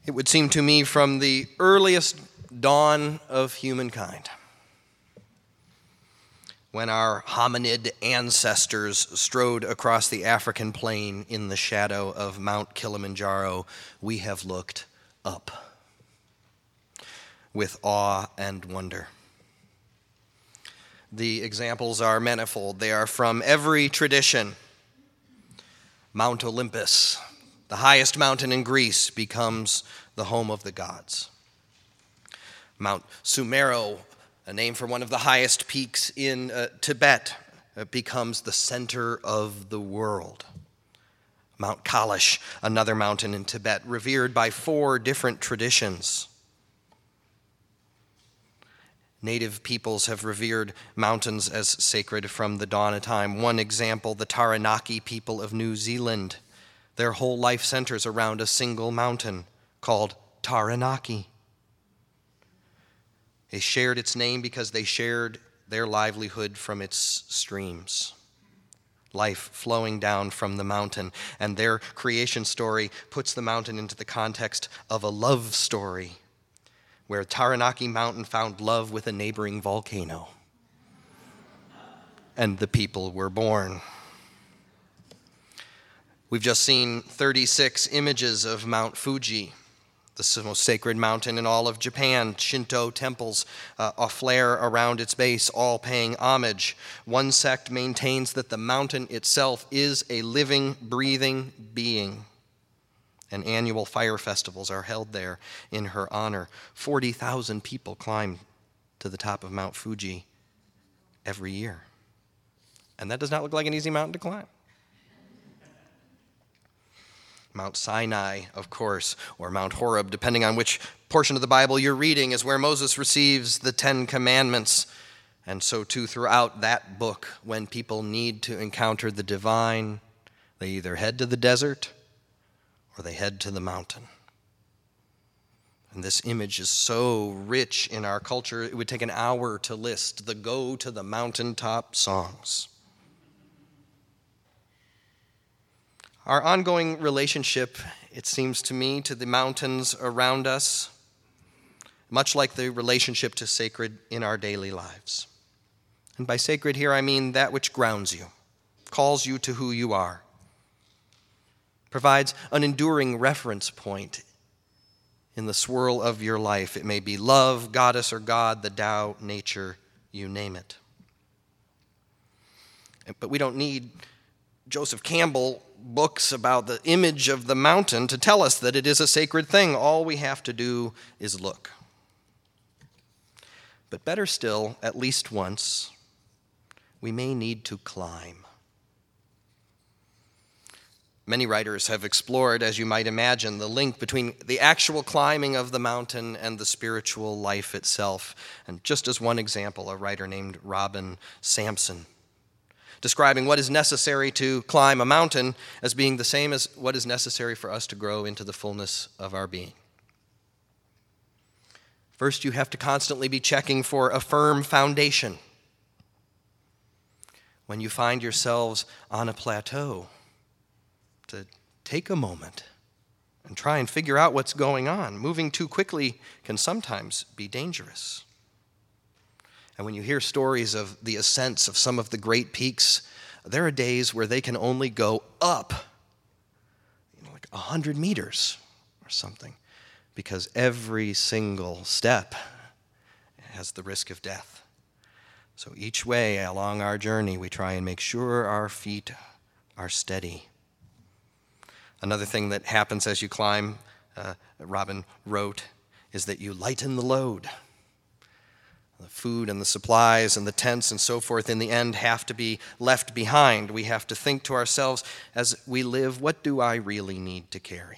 It would seem to me from the earliest dawn of humankind, when our hominid ancestors strode across the African plain in the shadow of Mount Kilimanjaro, we have looked up with awe and wonder. The examples are manifold. They are from every tradition. Mount Olympus, the highest mountain in Greece, becomes the home of the gods. Mount Sumeru, a name for one of the highest peaks in Tibet, becomes the center of the world. Mount Kailash, another mountain in Tibet, revered by 4 different traditions. Native peoples have revered mountains as sacred from the dawn of time. One example, the Taranaki people of New Zealand. Their whole life centers around a single mountain called Taranaki. They shared its name because they shared their livelihood from its streams, life flowing down from the mountain. And their creation story puts the mountain into the context of a love story, where Taranaki Mountain found love with a neighboring volcano, and the people were born. We've just seen 36 images of Mount Fuji, the most sacred mountain in all of Japan. Shinto temples a flare around its base, all paying homage. One sect maintains that the mountain itself is a living, breathing being, and annual fire festivals are held there in her honor. 40,000 people climb to the top of Mount Fuji every year. And that does not look like an easy mountain to climb. Mount Sinai, of course, or Mount Horeb, depending on which portion of the Bible you're reading, is where Moses receives the 10 Commandments. And so too throughout that book, when people need to encounter the divine, they either head to the desert or they head to the mountain. And this image is so rich in our culture, it would take an hour to list the go to the mountaintop songs. Our ongoing relationship, it seems to me, to the mountains around us, much like the relationship to sacred in our daily lives. And by sacred here, I mean that which grounds you, calls you to who you are, provides an enduring reference point in the swirl of your life. It may be love, goddess or God, the Tao, nature, you name it. But we don't need Joseph Campbell books about the image of the mountain to tell us that it is a sacred thing. All we have to do is look. But better still, at least once, we may need to climb. Many writers have explored, as you might imagine, the link between the actual climbing of the mountain and the spiritual life itself. And just as one example, a writer named Robin Sampson, describing what is necessary to climb a mountain as being the same as what is necessary for us to grow into the fullness of our being. First, you have to constantly be checking for a firm foundation. When you find yourselves on a plateau, to take a moment and try and figure out what's going on. Moving too quickly can sometimes be dangerous. And when you hear stories of the ascents of some of the great peaks, there are days where they can only go up, like 100 meters or something, because every single step has the risk of death. So each way along our journey, we try and make sure our feet are steady. Another thing that happens as you climb, Robin wrote, is that you lighten the load. The food and the supplies and the tents and so forth in the end have to be left behind. We have to think to ourselves as we live, what do I really need to carry?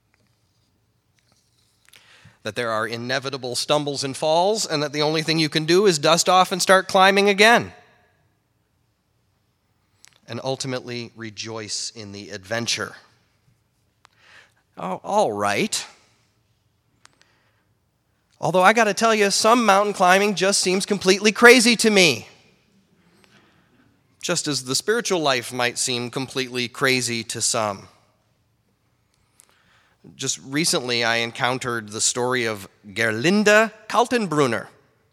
That there are inevitable stumbles and falls, and that the only thing you can do is dust off and start climbing again. And ultimately rejoice in the adventure. Oh, all right. Although I got to tell you, some mountain climbing just seems completely crazy to me. Just as the spiritual life might seem completely crazy to some. Just recently, I encountered the story of Gerlinde Kaltenbrunner.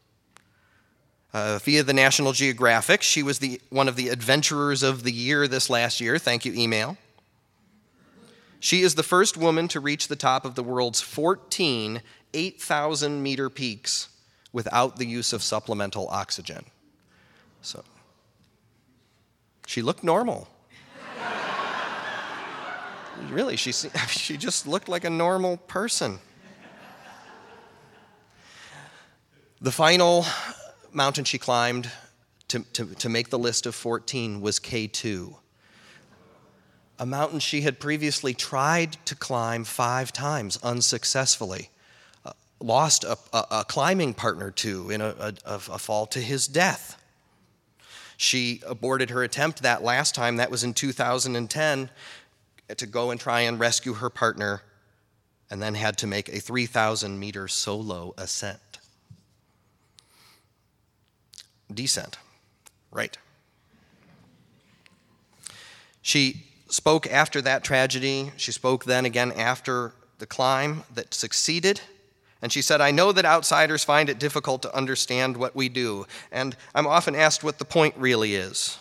Via the National Geographic, she was one of the adventurers of the year this last year. Thank you, email. She is the first woman to reach the top of the world's 14 8,000-meter peaks without the use of supplemental oxygen. So, she looked normal. Really, she just looked like a normal person. The final mountain she climbed to make the list of 14 was K2, a mountain she had previously tried to climb 5 times unsuccessfully, lost a climbing partner to in a fall to his death. She aborted her attempt that last time, that was in 2010, to go and try and rescue her partner, and then had to make a 3,000-meter solo descent. Right. She spoke after that tragedy. She spoke then again after the climb that succeeded. And she said, "I know that outsiders find it difficult to understand what we do, and I'm often asked what the point really is.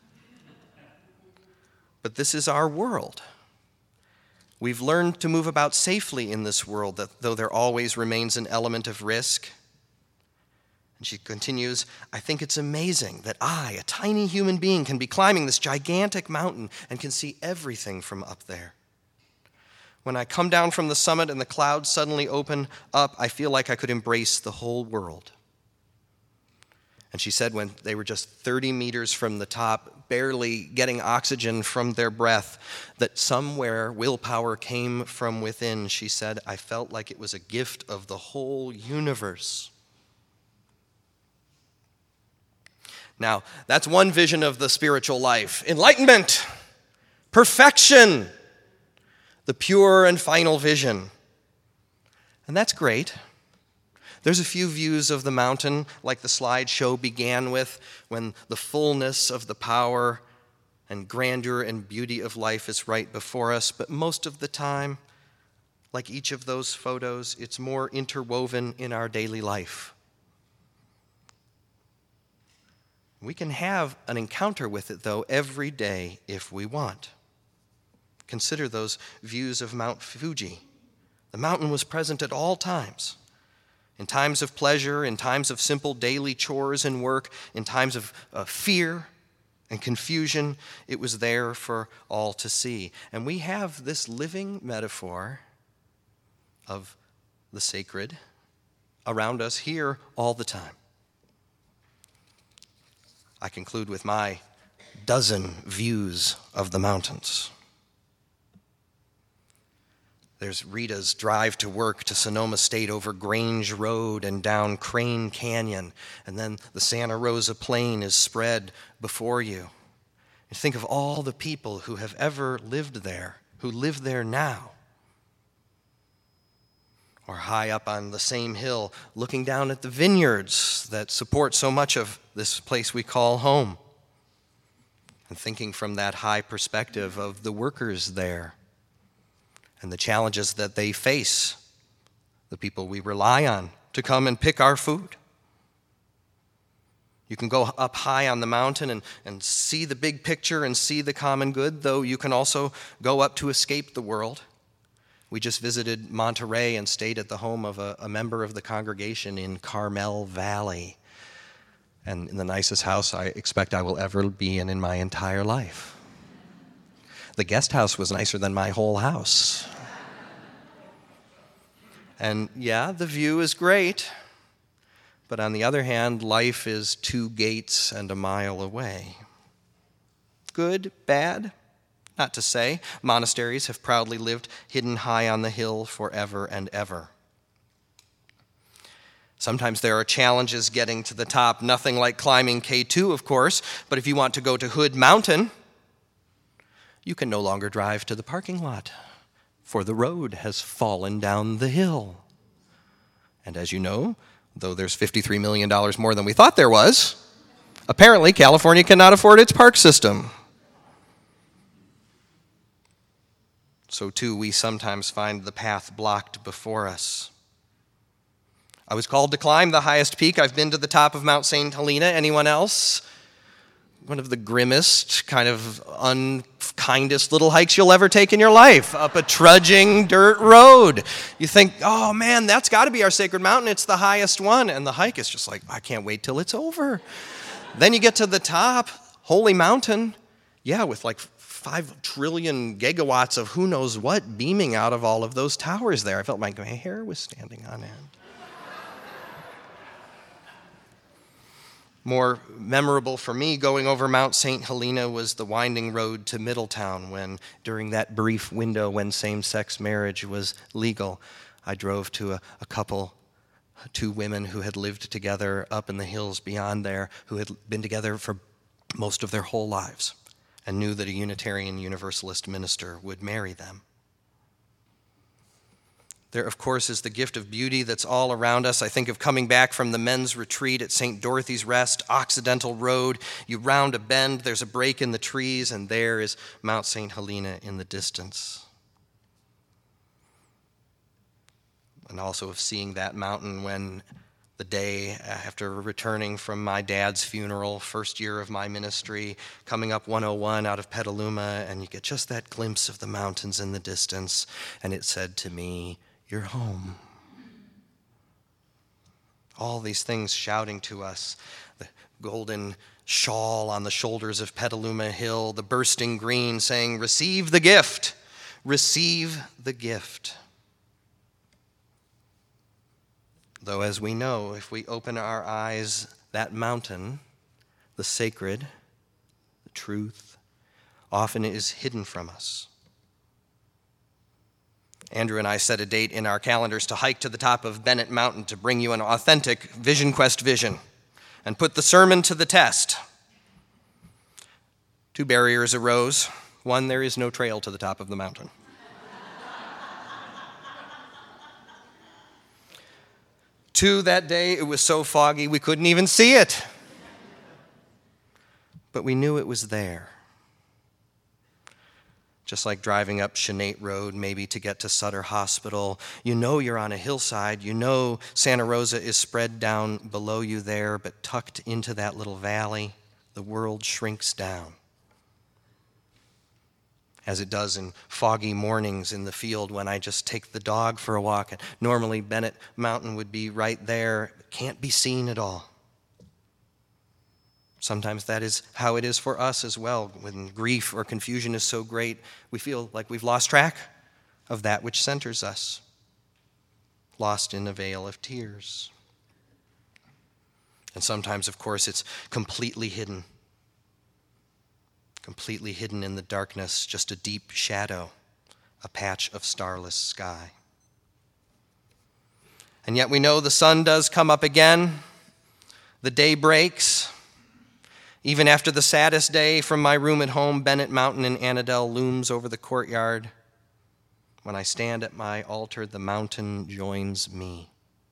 But this is our world. We've learned to move about safely in this world, though there always remains an element of risk." And she continues, "I think it's amazing that I, a tiny human being, can be climbing this gigantic mountain and can see everything from up there. When I come down from the summit and the clouds suddenly open up, I feel like I could embrace the whole world." And she said when they were just 30 meters from the top, barely getting oxygen from their breath, that somewhere willpower came from within. She said, "I felt like it was a gift of the whole universe." Now, that's one vision of the spiritual life. Enlightenment, perfection, the pure and final vision. And that's great. There's a few views of the mountain, like the slideshow began with, when the fullness of the power and grandeur and beauty of life is right before us. But most of the time, like each of those photos, it's more interwoven in our daily life. We can have an encounter with it, though, every day if we want. Consider those views of Mount Fuji. The mountain was present at all times. In times of pleasure, in times of simple daily chores and work, in times of fear and confusion, it was there for all to see. And we have this living metaphor of the sacred around us here all the time. I conclude with my dozen views of the mountains. There's Rita's drive to work to Sonoma State over Grange Road and down Crane Canyon, and then the Santa Rosa Plain is spread before you. And think of all the people who have ever lived there, who live there now. Or high up on the same hill, looking down at the vineyards that support so much of this place we call home. And thinking from that high perspective of the workers there and the challenges that they face, the people we rely on to come and pick our food. You can go up high on the mountain and see the big picture and see the common good, though you can also go up to escape the world. We just visited Monterey and stayed at the home of a member of the congregation in Carmel Valley, and in the nicest house I expect I will ever be in my entire life. The guest house was nicer than my whole house. And yeah, the view is great, but on the other hand, life is 2 gates and a mile away. Good, bad? Not to say. Monasteries have proudly lived hidden high on the hill forever and ever. Sometimes there are challenges getting to the top, nothing like climbing K2, of course, but if you want to go to Hood Mountain, you can no longer drive to the parking lot, for the road has fallen down the hill. And as you know, though there's $53 million more than we thought there was, apparently California cannot afford its park system. so too we sometimes find the path blocked before us. I was called to climb the highest peak. I've been to the top of Mount St. Helena. Anyone else? One of the grimmest, kind of unkindest little hikes you'll ever take in your life, up a trudging dirt road. You think, oh man, that's got to be our sacred mountain. It's the highest one. And the hike is just like, I can't wait till it's over. Then you get to the top, Holy Mountain. Yeah, with like 5 trillion gigawatts of who knows what beaming out of all of those towers there. I felt like my hair was standing on end. More memorable for me going over Mount St. Helena was the winding road to Middletown when, during that brief window when same-sex marriage was legal, I drove to a couple, 2 women who had lived together up in the hills beyond there, who had been together for most of their whole lives and knew that a Unitarian Universalist minister would marry them. There, of course, is the gift of beauty that's all around us. I think of coming back from the men's retreat at St. Dorothy's Rest, Occidental Road. You round a bend, there's a break in the trees, and there is Mount St. Helena in the distance. And also of seeing that mountain when the day after returning from my dad's funeral, first year of my ministry, coming up 101 out of Petaluma, and you get just that glimpse of the mountains in the distance, and it said to me, "You're home." All these things shouting to us, the golden shawl on the shoulders of Petaluma Hill, the bursting green saying, "Receive the gift, receive the gift." Though, as we know, if we open our eyes, that mountain, the sacred, the truth, often is hidden from us. Andrew and I set a date in our calendars to hike to the top of Bennett Mountain to bring you an authentic Vision Quest vision and put the sermon to the test. 2 barriers arose. 1, there is no trail to the top of the mountain. 2, that day it was so foggy we couldn't even see it. But we knew it was there. Just like driving up Shenate Road, maybe to get to Sutter Hospital. You know you're on a hillside. You know Santa Rosa is spread down below you there, but tucked into that little valley, the world shrinks down. As it does in foggy mornings in the field when I just take the dog for a walk. And normally Bennett Mountain would be right there, but can't be seen at all. Sometimes that is how it is for us as well. When grief or confusion is so great, we feel like we've lost track of that which centers us, lost in a veil of tears. And sometimes, of course, it's completely hidden in the darkness, just a deep shadow, a patch of starless sky. And yet we know the sun does come up again, the day breaks. Even after the saddest day from my room at home, Bennett Mountain in Annandale looms over the courtyard. When I stand at my altar, the mountain joins me.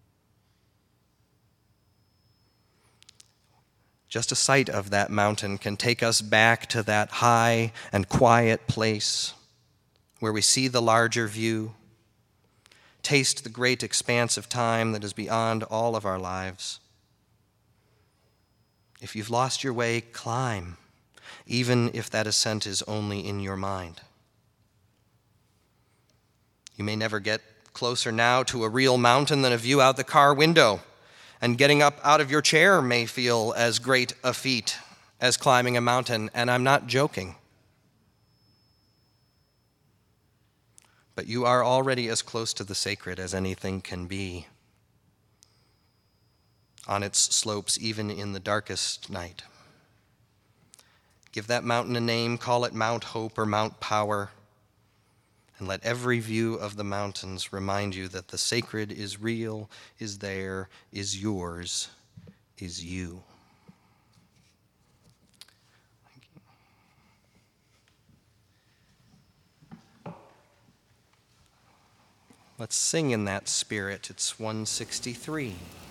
Just a sight of that mountain can take us back to that high and quiet place where we see the larger view, taste the great expanse of time that is beyond all of our lives. If you've lost your way, climb, even if that ascent is only in your mind. You may never get closer now to a real mountain than a view out the car window, and getting up out of your chair may feel as great a feat as climbing a mountain, and I'm not joking. But you are already as close to the sacred as anything can be. On its slopes, even in the darkest night. Give that mountain a name, call it Mount Hope or Mount Power, and let every view of the mountains remind you that the sacred is real, is there, is yours, is you. Let's sing in that spirit. It's 163.